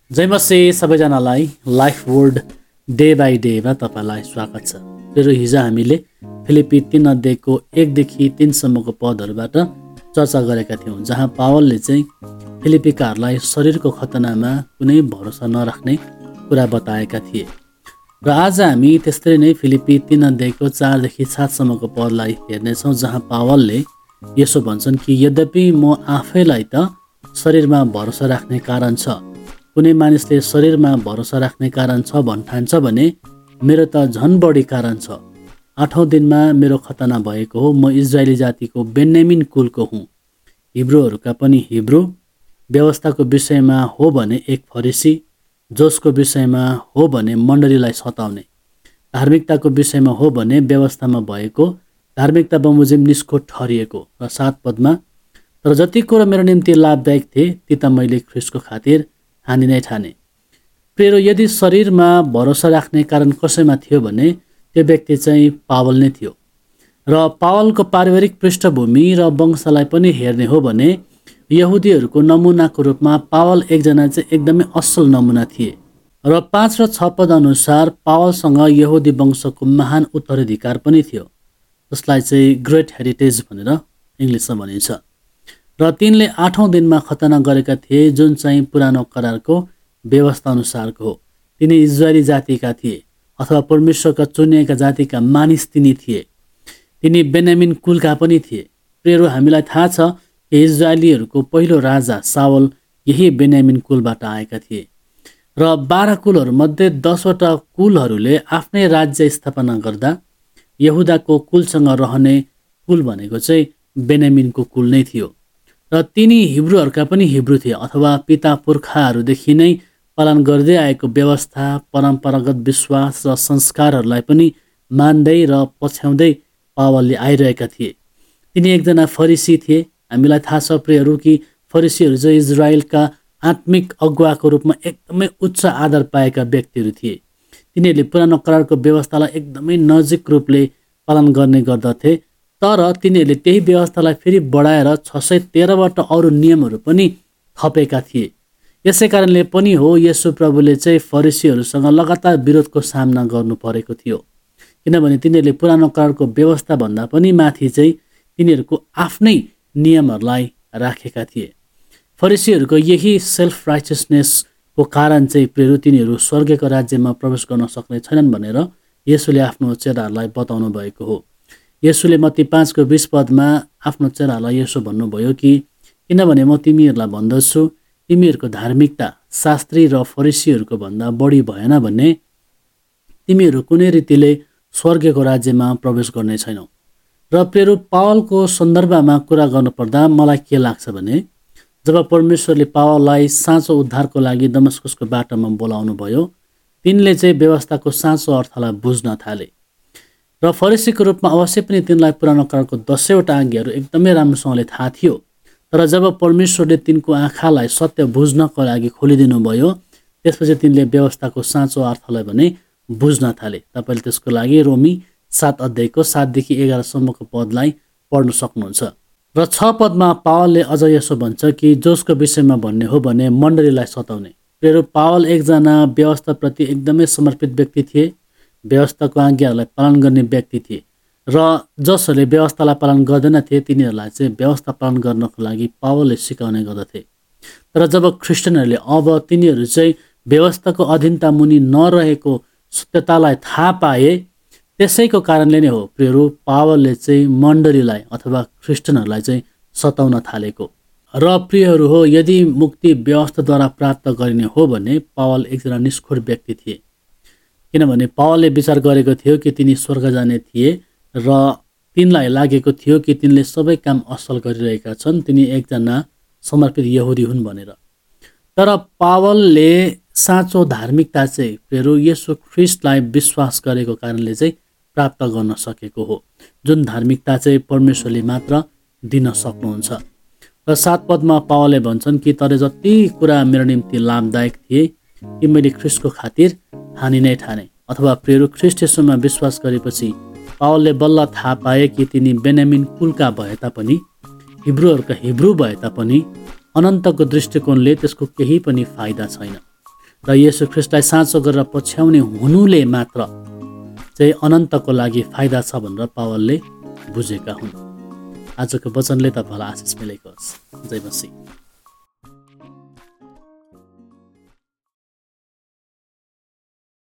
जय मसिह सबैजनालाई life word day by डेमा तपाईँलाई स्वागत छ। तेरो हिजो हामीले फिलिपी 3 अध्यायको 1 देखि 3 सम्मको पदहरूबाट चर्चा गरेका थियौँ, जहाँ पावलले चाहिँ फिलिपीकाहरूलाई शरीरको खतनामा कुनै भरोसा नराख्ने कुरा बताएका थिए। र आज हामी त्यस्तै नै फिलिपी 3 अध्यायको 4 देखि 7 सम्मको पदलाई हेर्नेछौँ, जहाँ पावलले यसो भन्छन् कि यद्यपि म आफैलाई त शरीरमा भरोसा राख्ने कारण छ, कुनै मानिसले शरीरमा भरोसा राख्ने कारण छ भन्ठान्छ भने मेरो त झन् बढी कारण छ। 8औं दिनमा मेरो खतना भएको हो। म इजरायली जातिको बेन्यामिन कुलको हुँ, हिब्रूहरूका पनि हिब्रू, व्यवस्थाको विषयमा हो भने एक फरिसी, जोसको विषयमा हो भने मण्डलीलाई सताउने, धार्मिकताको विषयमा हो भने व्यवस्थामा भएको धार्मिकता बमोजिम निस्को ठहरिएको। र 7 पदमा, तर जति कुरा मेरो निम्ति लाभदायक थिए ती त मैले ख्रिस्टको खातिर हानि नै ठाने। प्रिय, यदि शरीरमा भरोसा राख्ने कारण कसैमा थियो भने त्यो व्यक्ति चाहिँ पावल नै थियो। र पावलको पारिवारिक पृष्ठभूमि र वंशलाई पनि हेर्ने हो भने यहुदीहरूको नमुनाको रूपमा पावल एकजना चाहिँ एकदमै असल नमुना थिए। र 5 र 6 पद अनुसार पावलसँग यहुदी वंशको महान उत्तराधिकार पनि थियो, जसलाई चाहिँ ग्रेट हेरिटेज भनेर इङ्ग्लिसमा भनिन्छ। र तिनले 8औं दिनमा खतना गरेका थिए, जुन चाहिँ पुरानो करारको व्यवस्था अनुसारको हो। तिनी इजरायली जातिका थिए, अथवा परमेश्वरका चुनिएका जातिका मानिस तिनी थिए। तिनी बेन्यामिन कुलका पनि थिए। प्रियहरू, हामीलाई थाहा छ कि इजरायलीहरूको पहिलो राजा साउल यही बेन्यामिन कुलबाट आएका थिए। र 12 कुलहरूमध्ये 10वटा कुलहरूले आफ्नै राज्य स्थापना गर्दा यहुदाको कुलसँग रहने कुल भनेको चाहिँ बेन्यामिनको कुल नै थियो। र तिनी हिब्रूहरूका पनि हिब्रू थिए, अथवा पिता पुर्खाहरूदेखि नै पालन गर्दै आएको व्यवस्था, परम्परागत विश्वास र संस्कारहरूलाई पनि मान्दै र पछ्याउँदै पावलले आइरहेका थिए। तिनी एकजना फरिसी थिए। हामीलाई थाहा छ प्रियहरू कि फरिसीहरू चाहिँ इजरायलका आत्मिक अगुवाको रूपमा एकदमै उच्च आदर पाएका व्यक्तिहरू थिए। तिनीहरूले पुरानो करारको व्यवस्थालाई एकदमै नजिक रूपले पालन गर्ने गर्दथे, तर तिनीहरूले त्यही व्यवस्थालाई फेरि बढाएर 613वटा अरू नियमहरू पनि थपेका थिए। यसै कारणले पनि हो येशू प्रभुले चाहिँ फरिसीहरूसँग लगातार विरोधको सामना गर्नु परेको थियो, किनभने तिनीहरूले पुरानो करारको व्यवस्थाभन्दा पनि माथि चाहिँ तिनीहरूको आफ्नै नियमहरूलाई राखेका थिए। फरिसीहरूको यही सेल्फ राइचियसनेसको कारण चाहिँ प्रियहरू तिनीहरू स्वर्गको राज्यमा प्रवेश गर्न सक्ने छैनन् भनेर येशूले आफ्नो चेलाहरूलाई बताउनु भएको हो। येशूले मत्ती 5:20 पदमा आफ्नो चेलाहरूलाई यसो भन्नुभयो कि किनभने म तिमीहरूलाई भन्दछु, तिमीहरूको धार्मिकता शास्त्री र फरिसीहरूको भन्दा बढी भएन भने तिमीहरू कुनै रीतिले स्वर्गको राज्यमा प्रवेश गर्ने छैनौ। र प्रियहरू, पावलको सन्दर्भमा कुरा गर्नुपर्दा मलाई के लाग्छ भने जब परमेश्वरले पावललाई साँचो उद्धारको लागि दमस्कसको बाटोमा बोलाउनु भयो, तिनले चाहिँ व्यवस्थाको साँचो अर्थलाई बुझ्न थाले। र फरिसीको रूपमा अवश्य पनि तिनलाई पुरानो करारको 10वटा आज्ञाहरू एकदमै राम्रोसँगले थाहा थियो। तर जब परमेश्वरले तिनको आँखालाई सत्य बुझ्नको लागि खोलिदिनु भयो, त्यसपछि तिनले व्यवस्थाको साँचो अर्थलाई भने बुझ्न थाले। तपाईँले त्यसको लागि रोमी 7 अध्यायको 7 देखि 11 सम्मको पदलाई पढ्न सक्नुहुन्छ। र 6 पदमा पावलले अझ यसो भन्छ कि जोसको विषयमा भन्ने हो भने मण्डलीलाई सताउने। प्रियहरू, पावल एकजना व्यवस्थाप्रति एकदमै समर्पित व्यक्ति थिए, व्यवस्थाको आज्ञाहरूलाई पालन गर्ने व्यक्ति थिए। र जसहरूले व्यवस्थालाई पालन गर्दैनथे तिनीहरूलाई चाहिँ व्यवस्था पालन गर्नको लागि पावलले सिकाउने गर्दथे। तर जब ख्रिस्टियनहरूले अब तिनीहरू चाहिँ व्यवस्थाको अधीनता मुनि नरहेको सत्यतालाई थाहा पाए, त्यसैको कारणले नै हो प्रियहरू पावलले चाहिँ मण्डलीलाई अथवा ख्रिस्टियनहरूलाई चाहिँ सताउन थालेको। र प्रियहरू हो, यदि मुक्ति व्यवस्थाद्वारा प्राप्त गरिने हो भने पावल एकजना निष्ठुर व्यक्ति थिए, किनभने पावलले विचार गरेको थियो कि तिनी स्वर्ग जाने थिए र तिनलाई लागेको थियो कि तिनले सबै काम असल गरिरहेका छन्, तिनी एकजना समर्पित यहुदी हुन् भनेर। तर पावलले साँचो धार्मिकता चाहिँ प्रियहरू येशू ख्रिस्टलाई विश्वास गरेको कारणले चाहिँ प्राप्त गर्न सकेको हो, जुन धार्मिकता चाहिँ परमेश्वरले मात्र दिन सक्नुहुन्छ। र 7 पदमा पावलले भन्छन् कि तर जति कुरा मेरो निम्ति लाभदायक थिए ती मैले ख्रिस्टको खातिर हानि नै ठाने। अथवा प्रियहरू, ख्रिस्ट येशूमा विश्वास गरेपछि पावलले बल्ल थाहा पाए कि तिनी बेन्यामिन कुलका भए तापनि, हिब्रूहरूका हिब्रू भए तापनि अनन्तको दृष्टिकोणले त्यसको केही पनि फाइदा छैन। र येशू ख्रीष्टलाई साँचो गरेर पछ्याउने हुनुले मात्र चाहिँ अनन्तको लागि फाइदा छ भनेर पावलले बुझेका हुन्। आजको वचनले तपाईँलाई आशिष मिलेको होस्। जय मसीह।